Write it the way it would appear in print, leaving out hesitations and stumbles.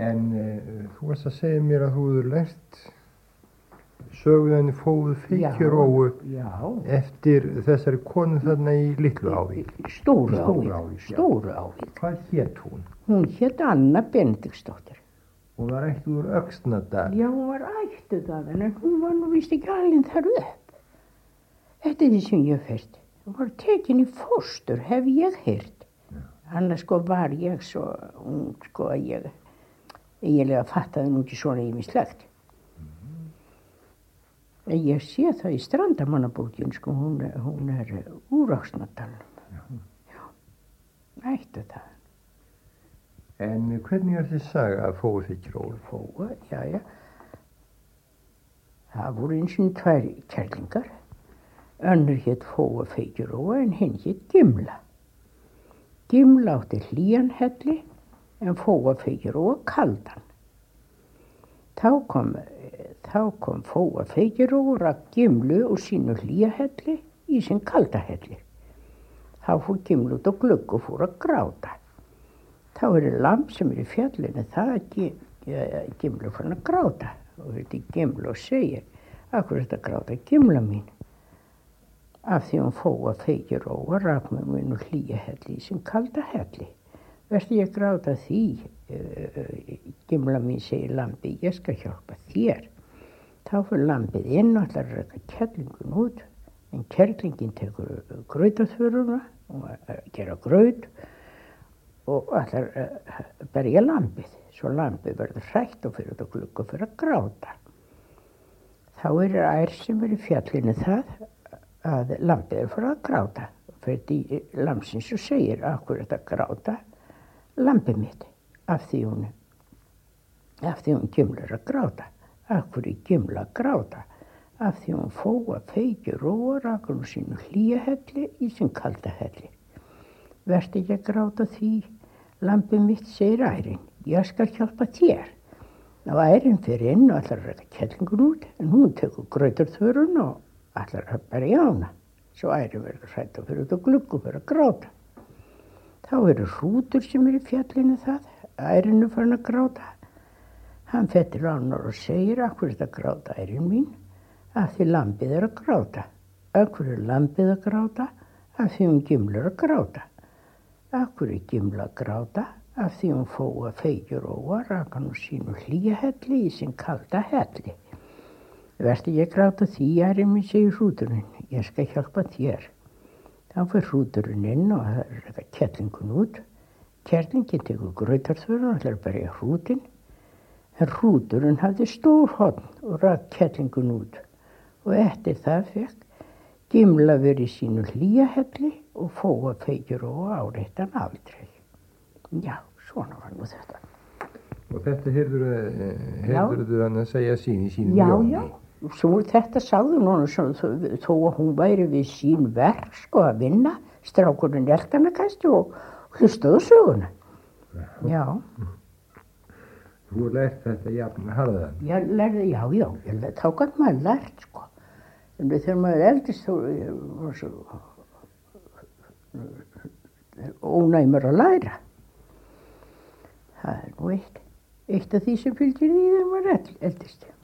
En þú varst að segja mér að þú hefur lært söguðan fóðu feykjuróu eftir þessari konu þarna í Litlu Ávík. Stóru Ávík. Hvað hét hún? Hún hét Anna Benediktsdóttir. Hún var ættuð úr Öxnadal. Já, hún var ættuð af henni, en hún var nú víst ekki alveg þar upp. Þetta er því sem ég hef heyrt. Hún var tekin í fóstur, hef ég heyrt. Annars sko var ég svo ung, sko, að ég eiginlega fattaði nú ekki svona ýmislegt. En ég sé það í Strandamannabókin, sko, hún er úr Öxnadalnum. Já, ættuð það. En hvernig er þið saga að fóu feykjuróu? Fóu, já. Það voru eins og tvær kærlingar. Önnur hét Fóa feykjuróu en hinn hét Gimla. Gimla átti hlýjan helli en Fóa feykjuróu kaldan. Þá kom Fóa feykjuróu og rak Gimlu úr sínu hlýja helli í sinn kalda helli. Þá fór Gimlu út á glugg og fór að gráta. Þá lamb sem í fjallinu, það Gimlu fann að gráta. Og þetta Gimlu og segir, af hverju þetta gráta Gimla mín? Af því hún Fóa feykjuróu og rak með mínu hlýja helli í sinn kalda helli. Vertu ég að gráta því, Gimla mín, segir lambi, ég skal hjálpa þér. Þá fyrir lambið inn og ætlar að reka kerlingun út, en kerlingin tekur grautaþvöruna og gera graut og ætlar að berja lambið. Svo lambið verður hrætt og fyrir út á glugg og fyrir að gráta. Þá ær sem í fjallinu það að lambið fyrir að gráta. Fyrir lambsins og segir, af hverju þetta gráta lambið mitt, af því hún Gimla að gráta. Af hverju Gimla að gráta? Af því hún Fóa feykjuróu og rak úr sínu hlýja helli í sinn kalda helli. Vertu ekki að gráta því, lambið mitt, segir ærin, ég skal hjálpa þér. Ná ærin fyrir inn og ætlar að reka kerlingun út, en hún tekur grautarþvörun og ætlar að berja hana. Svo ærin verður hrædd og fyrir út á glugg og fyrir að gráta. Þá Hrútur sem í fjallinu það, ærin farin að gráta. Hann fer til annar og segir, af hverju þetta gráta ærin mín? Af því lambið að gráta. Af hverju lambið að gráta? Af því hún Gimla að gráta. Af hverju Gimla að gráta? Af því hún Fóa feykjuróu og rak úr sínu hlýja helli í sinn kalda helli. Vertu ég að gráta því, ærin mín, segir Hrúturinn, ég skal hjálpa þér. Þá fer Hrúturinn inn og reka kerlingun út. Kerlingin tekur grautarþvörun og ætlar að berja Hrútinn. En Hrúturinn hafði stór horn og rak kerlingun út. Og eftir það fekk Gimla verið í sínu hlýja helli og Fóa feykjuróu áreittan aldrei. Já, svona var nú þetta. Og þetta heyrðurðu hann að segja sín í sínum ljóði? Já. Svo þetta sagði hún þó að hún væri við sín verk, sko, að vinna. Strákurinn eltana kannski og hlustaðu söguna. Já. Þú lært þetta jafn harðan? Þá gat maður lært, sko. En þegar maður eldist þá var svo ónæmur að læra. Það nú eitt af því sem fylgir því þegar maður eldist.